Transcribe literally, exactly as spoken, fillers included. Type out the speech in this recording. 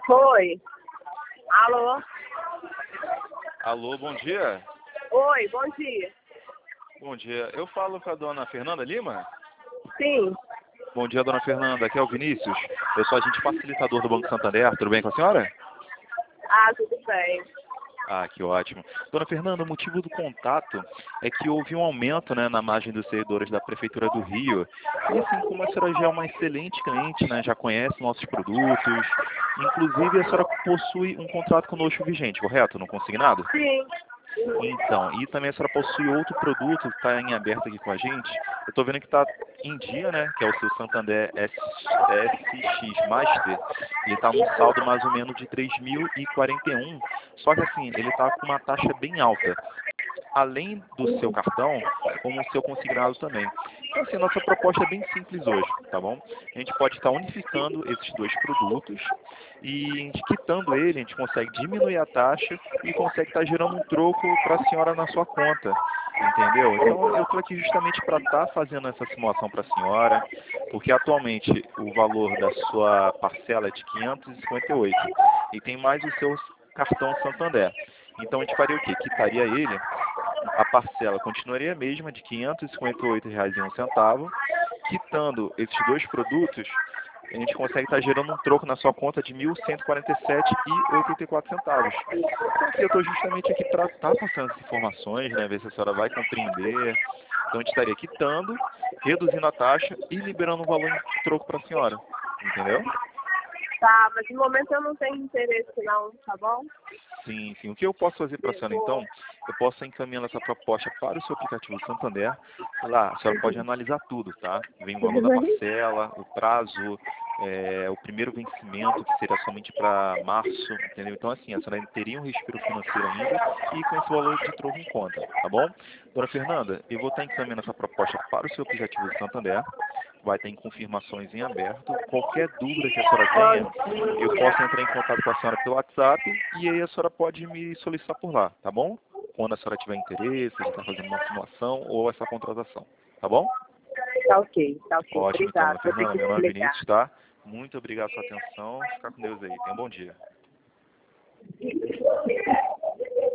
Oi. Alô? Alô, bom dia. Oi, bom dia. Bom dia. Eu falo com a dona Fernanda Lima? Sim. Bom dia, dona Fernanda. Aqui é o Vinícius. Eu sou agente facilitador do Banco Santander. Tudo bem com a senhora? Ah, tudo bem. Ah, que ótimo. Dona Fernanda, o motivo do contato é que houve um aumento, né, na margem dos servidores da Prefeitura do Rio. E assim, como a senhora já é uma excelente cliente, né, já conhece nossos produtos, inclusive a senhora possui um contrato conosco vigente, correto? Não consignado? Sim. Então, e também a senhora possui outro produto que está em aberto aqui com a gente. Eu estou vendo que está em dia, né? Que é o seu Santander S X Master. Ele está num saldo mais ou menos de três mil e quarenta e um. Só que assim, ele está com uma taxa bem alta. Além do seu cartão, como o seu consignado também. Então, assim, nossa proposta é bem simples hoje, tá bom? A gente pode estar unificando esses dois produtos e a gente quitando ele, a gente consegue diminuir a taxa e consegue estar gerando um troco para a senhora na sua conta, entendeu? Então, eu estou aqui justamente para estar fazendo essa simulação para a senhora, porque atualmente o valor da sua parcela é de quinhentos e cinquenta e oito e tem mais o seu cartão Santander. Então, a gente faria o quê? Quitaria ele, a parcela continuaria a mesma, de quinhentos e cinquenta e oito reais e um centavo. Quitando esses dois produtos, a gente consegue estar gerando um troco na sua conta de mil cento e quarenta e sete reais e oitenta e quatro centavos. Então, assim, eu estou justamente aqui para estar passando essas informações, né, ver se a senhora vai compreender. Então, a gente estaria quitando, reduzindo a taxa e liberando um valor em troco para a senhora. Entendeu? Tá, mas no momento eu não tenho interesse não, tá bom? Sim, sim. O que eu posso fazer para a senhora, então, eu posso estar encaminhando essa proposta para o seu aplicativo Santander. Lá, a senhora pode analisar tudo, tá? Vem o valor da parcela, o prazo, é, o primeiro vencimento, que seria somente para março, entendeu? Então, assim, a senhora teria um respiro financeiro ainda e com esse valor de troco em conta, tá bom? Dona Fernanda, eu vou estar encaminhando essa proposta para o seu aplicativo Santander. Vai estar em confirmações em aberto. Qualquer dúvida que a senhora tenha, eu posso entrar em contato com a senhora pelo WhatsApp e aí a senhora pode me solicitar por lá, tá bom? Quando a senhora tiver interesse, de estar fazendo uma simulação ou essa contratação, tá bom? Tá ok, tá ok. Ótimo, então, Obrigada. dona Vou ter Fernanda. que Meu nome é explicar. Vinícius, tá? Muito obrigado pela sua atenção. Fica com Deus aí. Tenha um bom dia.